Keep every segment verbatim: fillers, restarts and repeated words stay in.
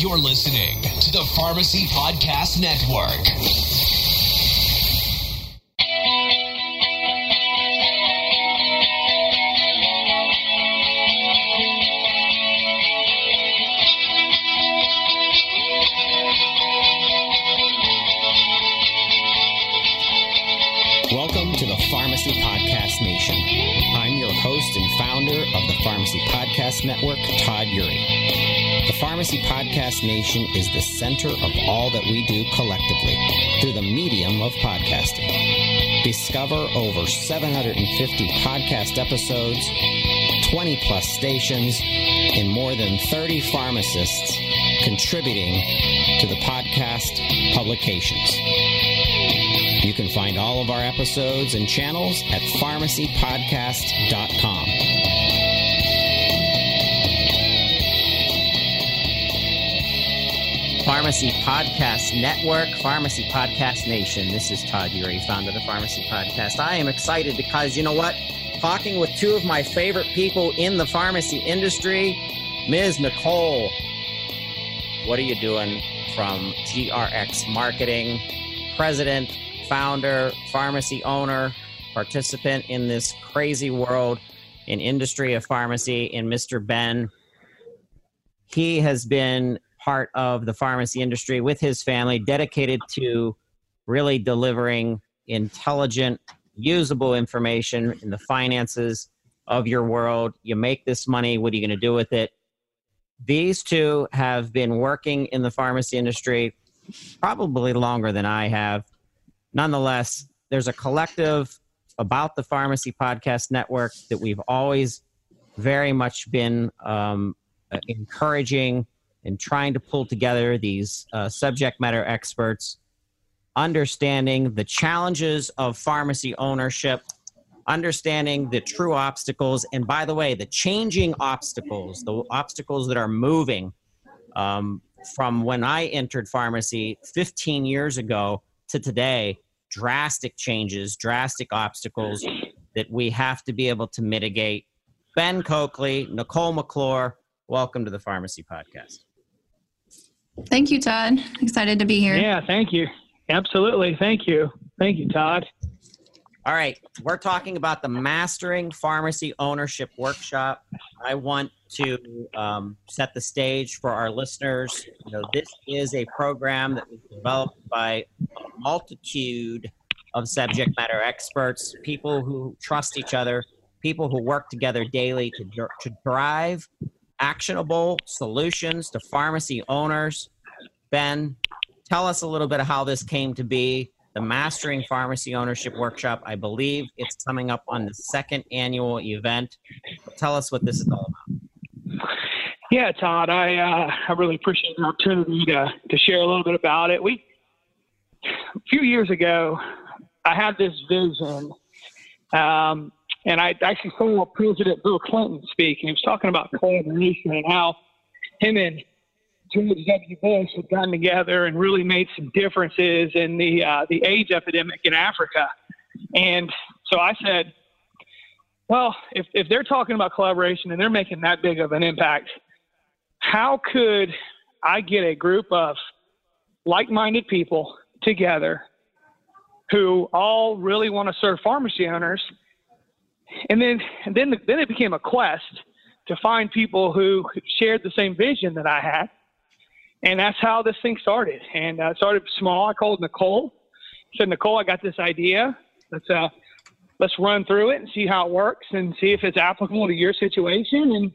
You're listening to the Pharmacy Podcast Network. Welcome to the Pharmacy Podcast Nation. I'm your host and founder of the Pharmacy Podcast Network, Todd Eury. The Pharmacy Podcast Nation is the center of all that we do collectively through the medium of podcasting. Discover over seven hundred fifty podcast episodes, twenty plus stations, and more than thirty pharmacists contributing to the podcast publications. You can find all of our episodes and channels at pharmacy podcast dot com. Pharmacy Podcast Network, Pharmacy Podcast Nation. This is Todd Eury, founder of the Pharmacy Podcast. I am excited because, you know what? Talking with two of my favorite people in the pharmacy industry, Miz Nicole. What are you doing from G R X Marketing, president, founder, pharmacy owner, participant in this crazy world in industry of pharmacy, and Mister Ben. He has been part of the pharmacy industry with his family, dedicated to really delivering intelligent, usable information in the finances of your world. You make this money, what are you going to do with it? These two have been working in the pharmacy industry probably longer than I have. Nonetheless, there's a collective about the Pharmacy Podcast Network that we've always very much been um, encouraging and trying to pull together these uh, subject matter experts, understanding the challenges of pharmacy ownership, understanding the true obstacles, and by the way, the changing obstacles, the obstacles that are moving um, from when I entered pharmacy fifteen years ago to today, drastic changes, drastic obstacles that we have to be able to mitigate. Ben Coakley, Nicole McClure, welcome to the Pharmacy Podcast. Thank you, Todd. Excited to be here. Yeah, thank you. Absolutely. Thank you. Thank you, Todd. All right. We're talking about the Mastering Pharmacy Ownership Workshop. I want to um, set the stage for our listeners. You know, this is a program that was developed by a multitude of subject matter experts, people who trust each other, people who work together daily to, to drive actionable solutions to pharmacy owners. Ben, tell us a little bit of how this came to be. The Mastering Pharmacy Ownership Workshop, I believe it's coming up on the second annual event. Tell us what this is all about. Yeah, Todd, I uh, I really appreciate the opportunity to, to share a little bit about it. We, a few years ago, I had this vision, um, and I actually saw President Bill Clinton speak, and he was talking about collaboration and how him and George W. Bush had gotten together and really made some differences in the uh, the AIDS epidemic in Africa. And so I said, well, if, if they're talking about collaboration and they're making that big of an impact, how could I get a group of like-minded people together who all really want to serve pharmacy owners? And then, and then, then it became a quest to find people who shared the same vision that I had. And that's how this thing started. And uh, it started small. I called Nicole. I said, Nicole, I got this idea. Let's uh, let's run through it and see how it works and see if it's applicable to your situation. And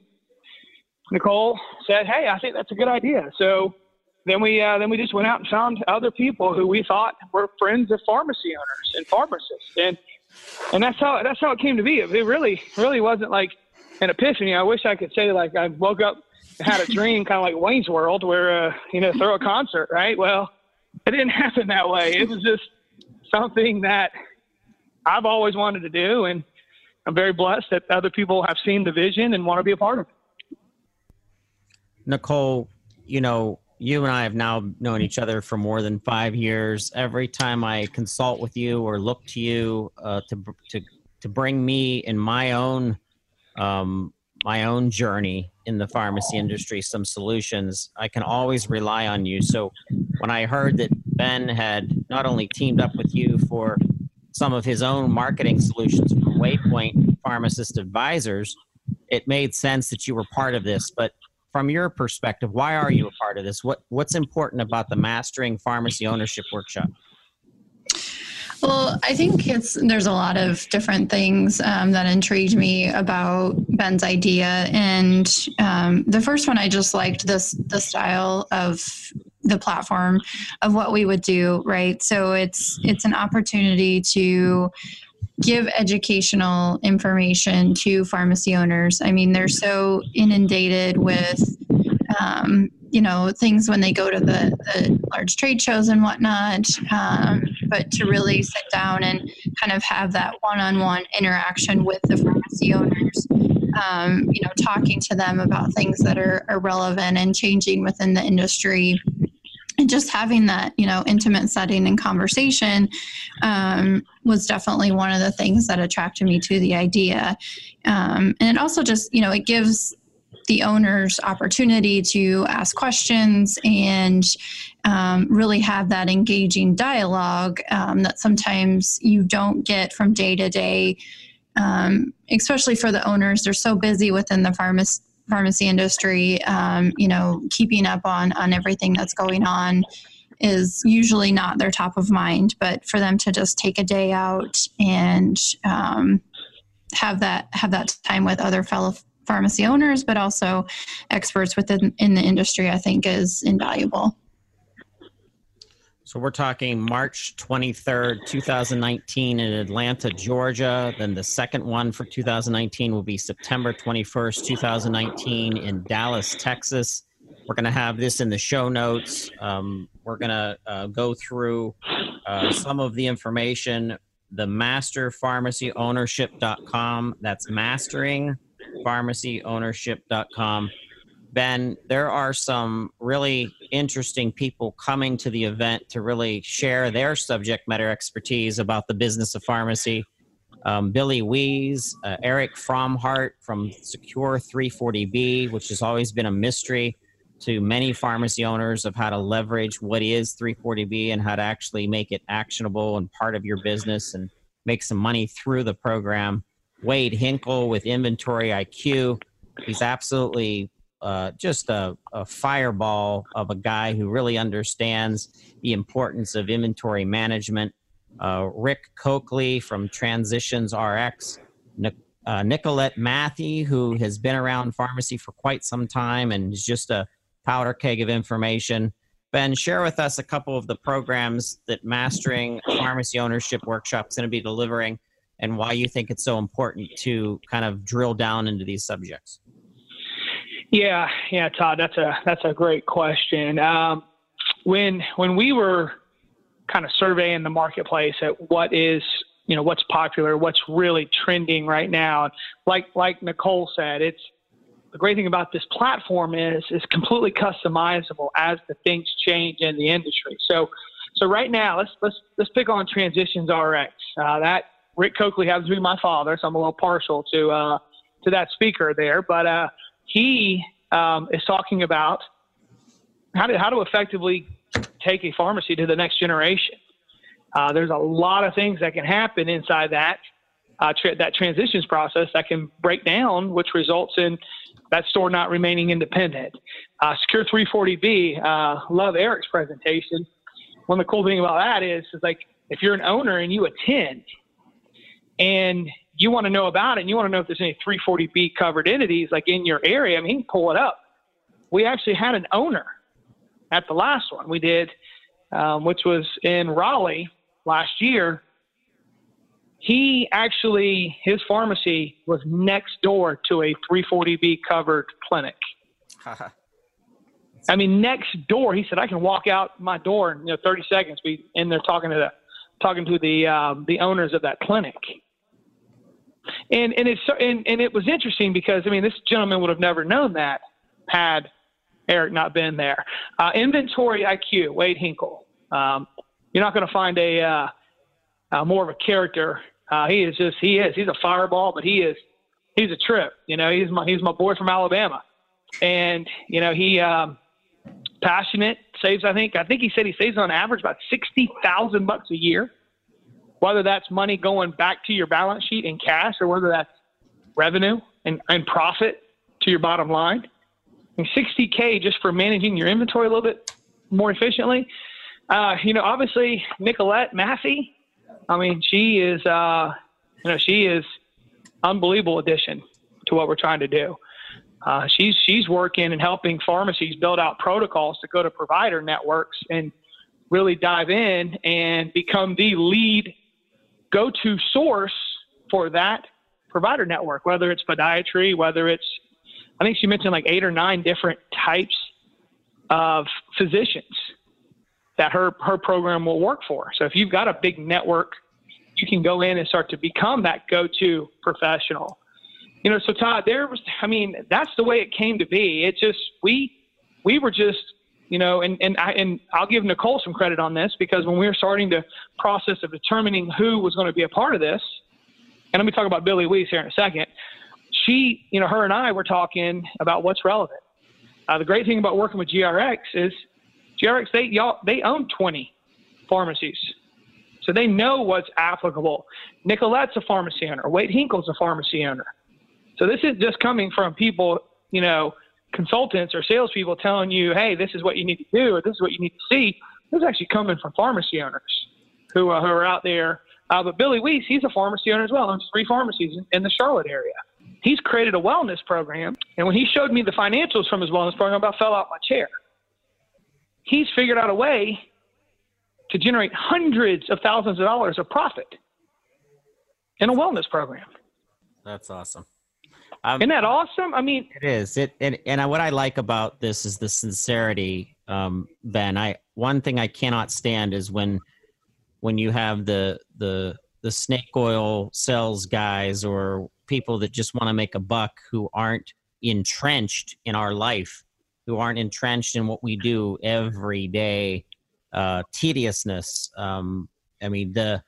Nicole said, hey, I think that's a good idea. So then we uh, then we just went out and found other people who we thought were friends of pharmacy owners and pharmacists. And and that's how that's how it came to be. It really really wasn't like an epiphany. I wish I could say like I woke up and had a dream, kind of like Wayne's World, where uh, you know throw a concert, right? Well, it didn't happen that way. It was just something that I've always wanted to do, and I'm very blessed that other people have seen the vision and want to be a part of it. Nicole, you know, you and I have now known each other for more than five years. Every time I consult with you or look to you uh, to to to bring me in my own um, my own journey in the pharmacy industry, some solutions, I can always rely on you. So when I heard that Ben had not only teamed up with you for some of his own marketing solutions from Waypoint Pharmacist Advisors, it made sense that you were part of this. But from your perspective, why are you a part of this? What What's important about the Mastering Pharmacy Ownership Workshop? Well, I think it's there's a lot of different things um, that intrigued me about Ben's idea, and um, the first one I just liked this the style of the platform of what we would do, right? So it's it's an opportunity to give educational information to pharmacy owners. I mean, they're so inundated with um, you know, things when they go to the, the large trade shows and whatnot, um, but to really sit down and kind of have that one-on-one interaction with the pharmacy owners, um, you know, talking to them about things that are, are relevant and changing within the industry. And just having that, you know, intimate setting and conversation um, was definitely one of the things that attracted me to the idea. Um, and it also just, you know, it gives the owners opportunity to ask questions and um, really have that engaging dialogue um, that sometimes you don't get from day to day, um, especially for the owners. They're so busy within the pharmacy pharmacy industry, um, you know, keeping up on, on everything that's going on is usually not their top of mind, but for them to just take a day out and um, have that, have that time with other fellow pharmacy owners, but also experts within in the industry, I think is invaluable. So we're talking March twenty-third, twenty nineteen in Atlanta, Georgia. Then the second one for two thousand nineteen will be September twenty-first, twenty nineteen in Dallas, Texas. We're going to have this in the show notes. Um, we're going to uh, go through uh, some of the information, the master pharmacy ownership dot com. That's mastering pharmacy ownership dot com. Ben, there are some really interesting people coming to the event to really share their subject matter expertise about the business of pharmacy. Um, Billy Wees, uh, Eric Fromhart from Secure three forty B, which has always been a mystery to many pharmacy owners of how to leverage what is three forty B and how to actually make it actionable and part of your business and make some money through the program. Wade Hinkle with Inventory I Q. He's absolutely uh, just a, a fireball of a guy who really understands the importance of inventory management. Uh, Rick Coakley from Transitions R X. Nic- uh, Nicolette Matthew, who has been around pharmacy for quite some time and is just a powder keg of information. Ben, share with us a couple of the programs that Mastering Pharmacy Ownership Workshop is going to be delivering and why you think it's so important to kind of drill down into these subjects. Yeah, yeah, Todd, that's a that's a great question. Um, when when we were kind of surveying the marketplace at what is, you know, what's popular, what's really trending right now, like like Nicole said, it's the great thing about this platform is it's completely customizable as the things change in the industry. So so right now, let's let's let's pick on Transitions R X. Uh, that Rick Coakley happens to be my father, so I'm a little partial to uh, to that speaker there. But uh, he um, is talking about how to how to effectively take a pharmacy to the next generation. Uh, there's a lot of things that can happen inside that uh, tra- that transitions process that can break down, which results in that store not remaining independent. Uh, Secure three forty B, uh, love Eric's presentation. One of the cool things about that is, is like if you're an owner and you attend and you want to know about it and you want to know if there's any three forty B covered entities like in your area, I mean, you can pull it up. We actually had an owner at the last one we did, um, which was in Raleigh last year. He actually, his pharmacy was next door to a three forty B covered clinic. I mean, next door. He said, I can walk out my door in you know, thirty seconds, be in there talking to the, talking to the, um, the owners of that clinic. And, and it's, and, and it was interesting because, I mean, this gentleman would have never known that had Eric not been there. Uh, Inventory I Q, Wade Hinkle. Um, you're not going to find a, uh, uh, more of a character. Uh, he is just, he is, he's a fireball, but he is, he's a trip. You know, he's my he's my boy from Alabama, and you know he um, passionate, saves. I think I think he said he saves on average about sixty thousand bucks a year. Whether that's money going back to your balance sheet in cash, or whether that's revenue and, and profit to your bottom line, and sixty K just for managing your inventory a little bit more efficiently. Uh, you know, obviously Nicolette Massey. I mean, she is, uh, you know, she is unbelievable addition to what we're trying to do. Uh, she's she's working and helping pharmacies build out protocols to go to provider networks and really dive in and become the lead go-to source for that provider network, whether it's podiatry, whether it's, I think she mentioned like eight or nine different types of physicians that her, her program will work for. So if you've got a big network, you can go in and start to become that go-to professional. You know, so Todd, there was, I mean, that's the way it came to be. It just, we, we were just, you know, and, and I, and I'll give Nicole some credit on this, because when we were starting the process of determining who was going to be a part of this, and let me talk about Billy Weiss here in a second, she, you know, her and I were talking about what's relevant. Uh, the great thing about working with G R X is G R X, they, y'all, they own twenty pharmacies. So they know what's applicable. Nicolette's a pharmacy owner. Wade Hinkle's a pharmacy owner. So this is just coming from people, you know, consultants or salespeople telling you, hey, this is what you need to do, or this is what you need to see. This is actually coming from pharmacy owners who, uh, who are out there. Uh, but Billy Weiss, he's a pharmacy owner as well, owns three pharmacies in, in the Charlotte area. He's created a wellness program, and when he showed me the financials from his wellness program, I about fell out my chair. He's figured out a way to generate hundreds of thousands of dollars of profit in a wellness program. That's awesome. Um, Isn't that awesome? I mean, it is. It and, and what I like about this is the sincerity, um, Ben. I one thing I cannot stand is when when you have the the the snake oil sales guys or people that just want to make a buck who aren't entrenched in our life, who aren't entrenched in what we do every day. Uh, tediousness. Um, I mean, the,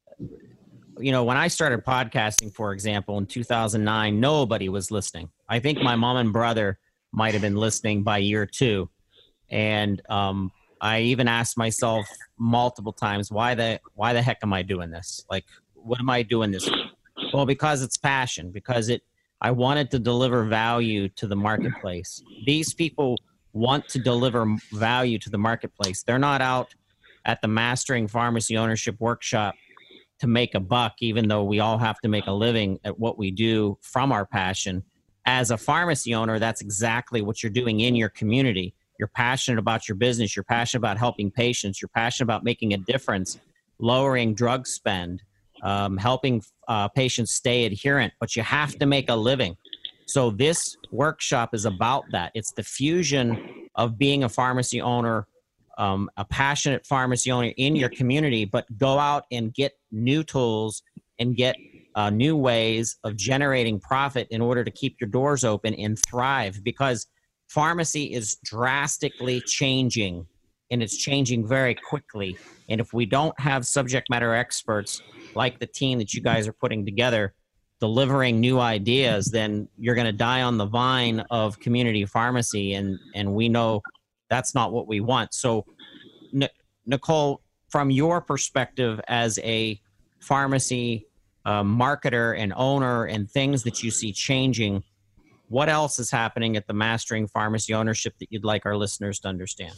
you know, when I started podcasting, for example, in two thousand nine, nobody was listening. I think my mom and brother might have been listening by year two. And um, I even asked myself multiple times, why the, why the heck am I doing this? Like, what am I doing this for? Well, because it's passion, because it, I wanted to deliver value to the marketplace. These people want to deliver value to the marketplace. They're not out at the Mastering Pharmacy Ownership Workshop to make a buck, even though we all have to make a living at what we do from our passion. As a pharmacy owner, that's exactly what you're doing in your community. You're passionate about your business. You're passionate about helping patients. You're passionate about making a difference, lowering drug spend, um, helping uh, patients stay adherent, but you have to make a living. So this workshop is about that. It's the fusion of being a pharmacy owner, um, a passionate pharmacy owner in your community, but go out and get new tools and get uh, new ways of generating profit in order to keep your doors open and thrive, because pharmacy is drastically changing, and it's changing very quickly. And if we don't have subject matter experts like the team that you guys are putting together, delivering new ideas, then you're going to die on the vine of community pharmacy. And, and we know that's not what we want. So N- Nicole, from your perspective as a pharmacy uh, marketer and owner and things that you see changing, what else is happening at the Mastering Pharmacy Ownership that you'd like our listeners to understand?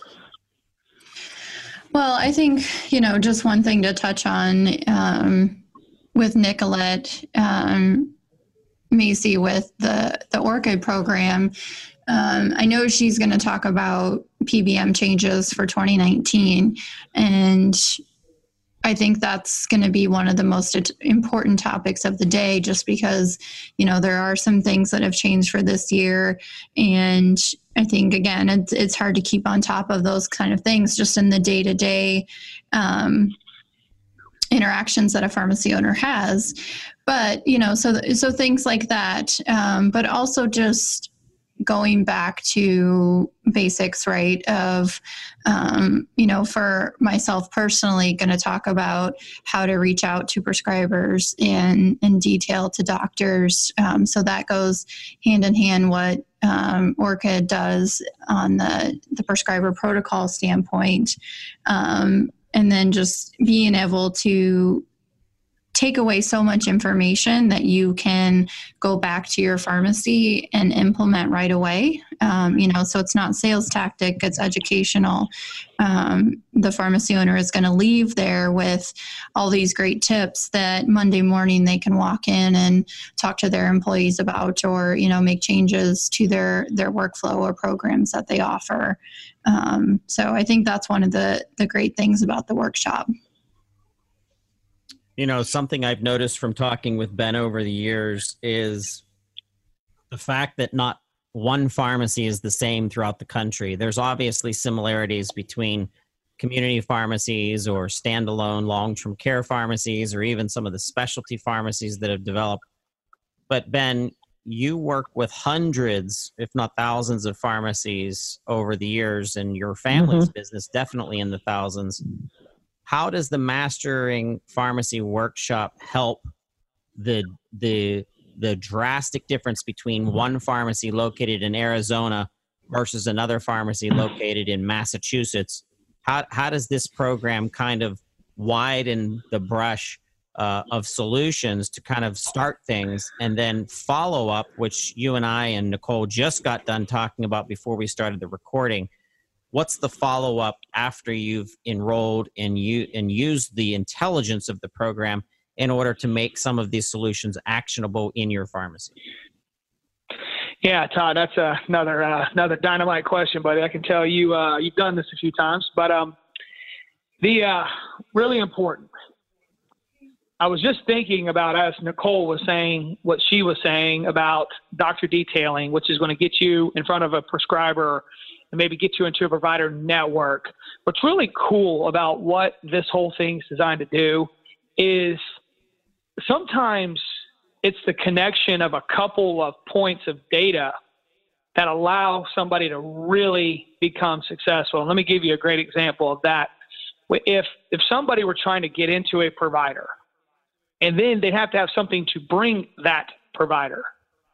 Well, I think, you know, just one thing to touch on, um, with Nicolette um, Massey with the, the Orchid program. Um, I know she's going to talk about P B M changes for twenty nineteen, and I think that's going to be one of the most important topics of the day, just because, you know, there are some things that have changed for this year. And I think, again, it's, it's hard to keep on top of those kind of things just in the day-to-day um interactions that a pharmacy owner has. But, you know, so, so things like that, um, but also just going back to basics, right? Of, um, you know, for myself personally, going to talk about how to reach out to prescribers in, in detail to doctors. Um, so that goes hand in hand what um, Orchid does on the, the prescriber protocol standpoint. Um, and then just being able to take away so much information that you can go back to your pharmacy and implement right away. Um, you know, so it's not sales tactic, it's educational. Um, the pharmacy owner is going to leave there with all these great tips that Monday morning they can walk in and talk to their employees about, or, you know, make changes to their, their workflow or programs that they offer. Um, so I think that's one of the, the great things about the workshop. You know, something I've noticed from talking with Ben over the years is the fact that not one pharmacy is the same throughout the country. There's obviously similarities between community pharmacies or standalone long-term care pharmacies or even some of the specialty pharmacies that have developed. But Ben, you work with hundreds, if not thousands, of pharmacies over the years, and your family's mm-hmm. business definitely in the thousands. How does the Mastering Pharmacy Workshop help the the the drastic difference between one pharmacy located in Arizona versus another pharmacy located in Massachusetts? How how does this program kind of widen the brush uh, of solutions to kind of start things, and then follow up, which you and I and Nicole just got done talking about before we started the recording? What's the follow-up after you've enrolled and you and used the intelligence of the program in order to make some of these solutions actionable in your pharmacy? Yeah, Todd, that's uh, another uh, another dynamite question, buddy. I can tell you uh, you've done this a few times, but um, the uh, really important. I was just thinking about, as Nicole was saying, what she was saying about doctor detailing, which is going to get you in front of a prescriber and maybe get you into a provider network. What's really cool about what this whole thing's designed to do is sometimes it's the connection of a couple of points of data that allow somebody to really become successful. And let me give you a great example of that. If, if somebody were trying to get into a provider, and then they'd have to have something to bring that provider,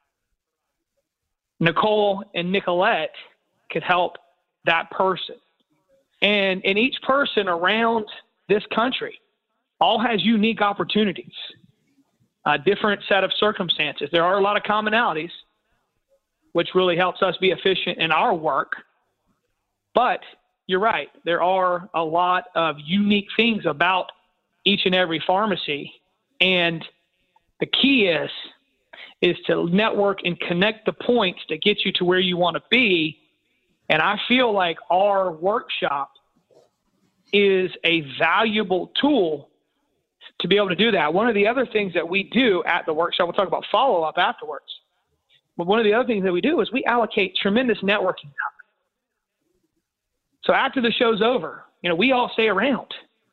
Nicole and Nicolette could help that person. And, and each person around this country all has unique opportunities, a different set of circumstances. There are a lot of commonalities, which really helps us be efficient in our work. But you're right, there are a lot of unique things about each and every pharmacy. And the key is, is to network and connect the points to get you to where you want to be. And I feel like our workshop is a valuable tool to be able to do that. One of the other things that we do at the workshop, we'll talk about follow-up afterwards, but one of the other things that we do is we allocate tremendous networking time. So after the show's over, you know, we all stay around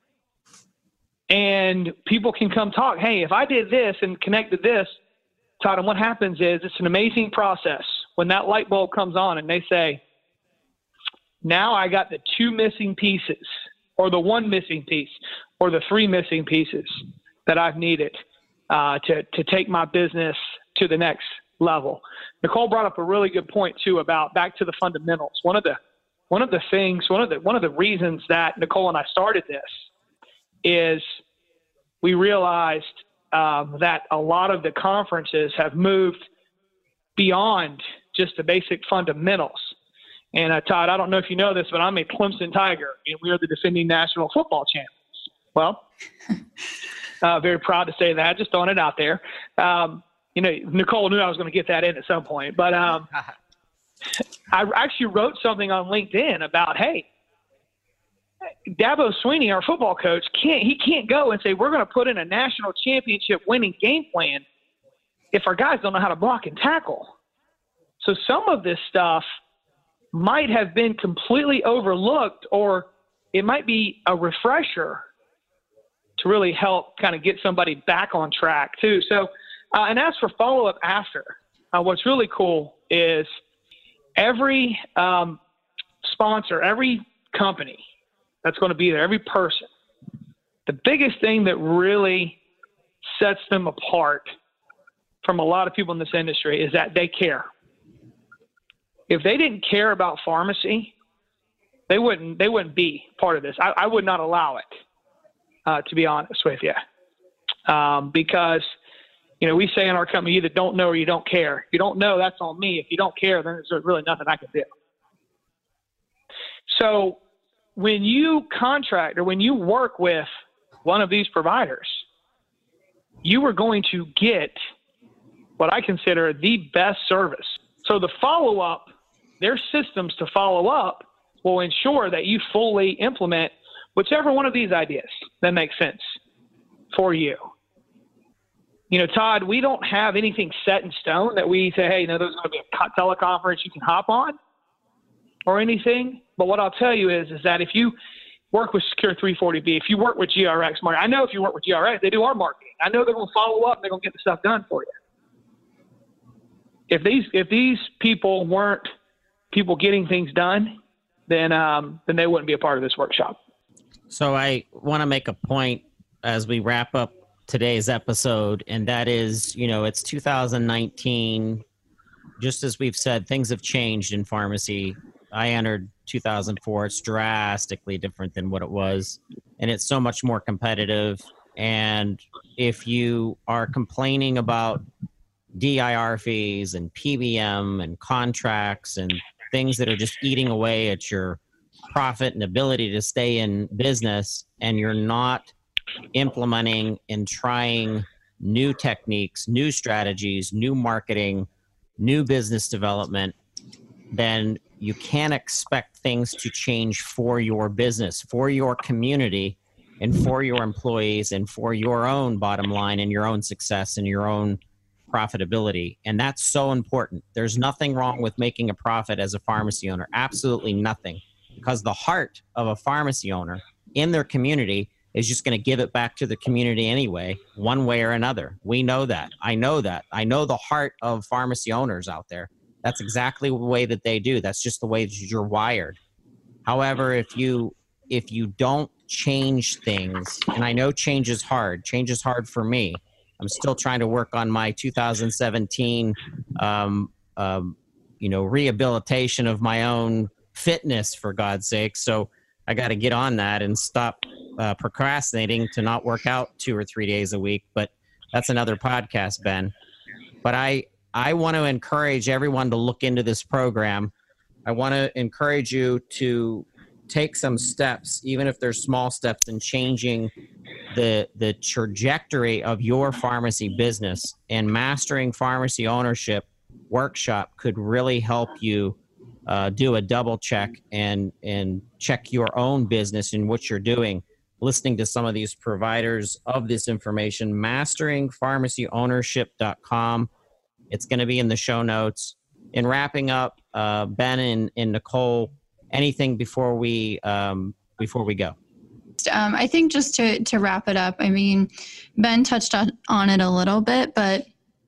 and people can come talk. Hey, if I did this and connected this, Todd, and what happens is it's an amazing process when that light bulb comes on and they say, now I got the two missing pieces, or the one missing piece, or the three missing pieces that I've needed uh, to, to take my business to the next level. Nicole brought up a really good point too about back to the fundamentals. One of the one of the things, one of the one of the reasons that Nicole and I started this is we realized um, that a lot of the conferences have moved beyond just the basic fundamentals. And uh, Todd, I don't know if you know this, but I'm a Clemson Tiger, and we are the defending national football champions. Well, uh, very proud to say that. Just throwing it out there. Um, you know, Nicole knew I was going to get that in at some point, but um, I actually wrote something on LinkedIn about, hey, Dabo Sweeney, our football coach, can't he can't go and say we're going to put in a national championship winning game plan if our guys don't know how to block and tackle. So some of this stuff might have been completely overlooked, or it might be a refresher to really help kind of get somebody back on track too. So, uh, and as for follow-up after, uh, what's really cool is every um, sponsor, every company that's going to be there, every person, the biggest thing that really sets them apart from a lot of people in this industry is that they care. If they didn't care about pharmacy, they wouldn't they wouldn't be part of this. I, I would not allow it, uh, to be honest with you, um, because you know we say in our company, you either don't know or you don't care. If you don't know, that's on me. If you don't care, then there's really nothing I can do. So when you contract or when you work with one of these providers, you are going to get what I consider the best service. So the follow-up, their systems to follow up will ensure that you fully implement whichever one of these ideas that makes sense for you. You know, Todd, we don't have anything set in stone that we say, hey, you know, there's going to be a teleconference you can hop on or anything. But what I'll tell you is, is that if you work with Secure three forty B, if you work with G R X marketing, I know if you work with G R X, they do our marketing. I know they're going to follow up and they're going to get the stuff done for you. If these if these people weren't people getting things done, then um, then they wouldn't be a part of this workshop. So I want to make a point as we wrap up today's episode, and that is, you know, it's two thousand nineteen. Just as we've said, things have changed in pharmacy. I entered two thousand four. It's drastically different than what it was, and it's so much more competitive. And if you are complaining about D I R fees and P B M and contracts and things that are just eating away at your profit and ability to stay in business, and you're not implementing and trying new techniques, new strategies, new marketing, new business development, then you can't expect things to change for your business, for your community, and for your employees, and for your own bottom line and your own success and your own profitability. And that's so important. There's nothing wrong with making a profit as a pharmacy owner. Absolutely nothing. Because the heart of a pharmacy owner in their community is just going to give it back to the community anyway, one way or another. We know that. I know that. I know the heart of pharmacy owners out there. That's exactly the way that they do. That's just the way that you're wired. However, if you if you don't change things, and I know change is hard. Change is hard for me. I'm still trying to work on my two thousand seventeen, um, um, you know, rehabilitation of my own fitness, for God's sake. So I got to get on that and stop uh, procrastinating to not work out two or three days a week. But that's another podcast, Ben. But I, I want to encourage everyone to look into this program. I want to encourage you to take some steps, even if they're small steps, in changing the the trajectory of your pharmacy business. And Mastering Pharmacy Ownership workshop could really help you uh, do a double check and and check your own business and what you're doing. Listening to some of these providers of this information, mastering pharmacy ownership dot com. It's going to be in the show notes. In wrapping up, uh, Ben and, and Nicole, anything before we um, before we go? Um, I think just to to wrap it up, I mean, Ben touched on, on it a little bit, but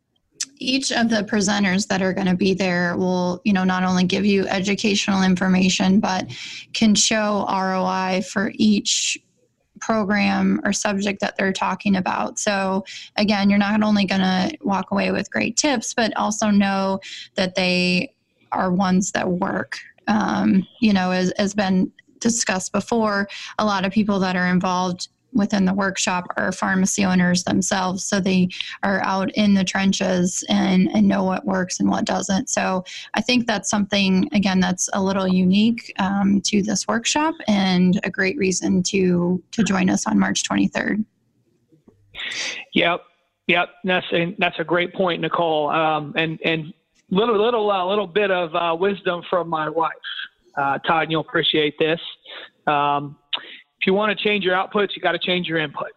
each of the presenters that are going to be there will, you know, not only give you educational information, but can show R O I for each program or subject that they're talking about. So again, you're not only going to walk away with great tips, but also know that they are ones that work. Um, you know, as has been discussed before, a lot of people that are involved within the workshop are pharmacy owners themselves. So they are out in the trenches and, and know what works and what doesn't. So I think that's something, again, that's a little unique um, to this workshop and a great reason to to join us on March twenty-third. Yep. Yep. That's a, that's a great point, Nicole. Um, and, and little, little, uh, little bit of uh, wisdom from my wife. Uh, Todd, you'll appreciate this. Um, if you want to change your outputs, you got to change your inputs.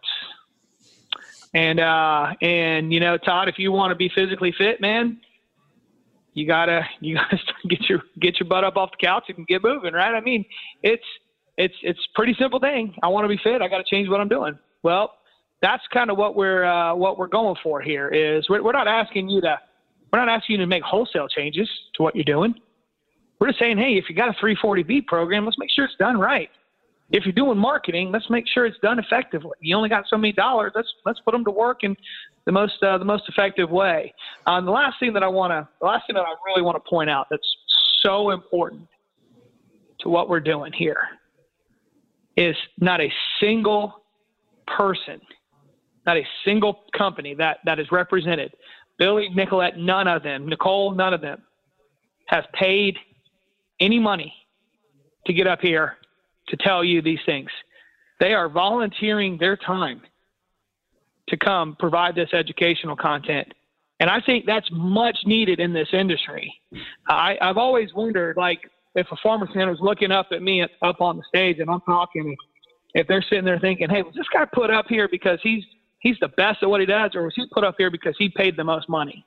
And, uh, and, you know, Todd, if you want to be physically fit, man, you gotta, you gotta get your, get your butt up off the couch and get moving. Right. I mean, it's, it's, it's a pretty simple thing. I want to be fit. I got to change what I'm doing. Well, that's kind of what we're, uh, what we're going for here is we're, we're not asking you to, we're not asking you to make wholesale changes to what you're doing. We're just saying, hey, if you got a three forty B program, let's make sure it's done right. If you're doing marketing, let's make sure it's done effectively. You only got so many dollars. Let's let's put them to work in the most uh, the most effective way. Um, the last thing that I want to, the last thing that I really want to point out that's so important to what we're doing here is not a single person, not a single company that that is represented. Billy, Nicolette, none of them. Nicole, none of them have paid any money to get up here to tell you these things. They are volunteering their time to come provide this educational content. And I think that's much needed in this industry. I, I've always wondered, like, if a farmer fan was looking up at me at, up on the stage and I'm talking, if they're sitting there thinking, hey, was this guy put up here because he's he's the best at what he does, or was he put up here because he paid the most money?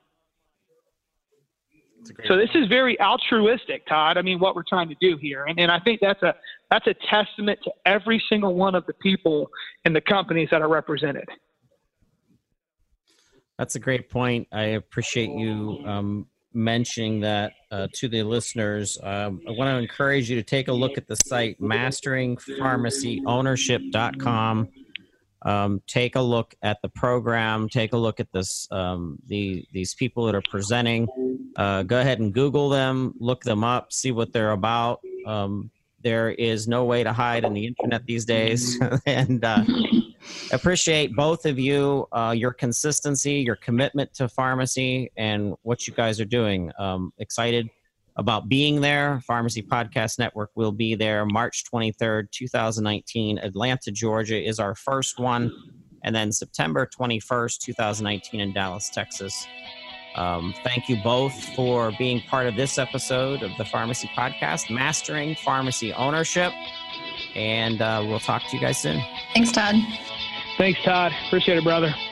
So this is very altruistic, Todd. I mean, what we're trying to do here. And, and I think that's a that's a testament to every single one of the people and the companies that are represented. That's a great point. I appreciate you um, mentioning that uh, to the listeners. Um, I want to encourage you to take a look at the site, mastering pharmacy ownership dot com. Um, take a look at the program. Take a look at this. Um, the these people that are presenting. Uh, go ahead and Google them. Look them up. See what they're about. Um, there is no way to hide in the internet these days, and uh, appreciate both of you, uh, your consistency, your commitment to pharmacy, and what you guys are doing. Um, excited about being there. Pharmacy Podcast Network will be there March twenty-third, twenty nineteen. Atlanta, Georgia is our first one. And then September twenty-first, twenty nineteen in Dallas, Texas. Um, thank you both for being part of this episode of the Pharmacy Podcast, Mastering Pharmacy Ownership. And uh, we'll talk to you guys soon. Thanks, Todd. Thanks, Todd. Appreciate it, brother.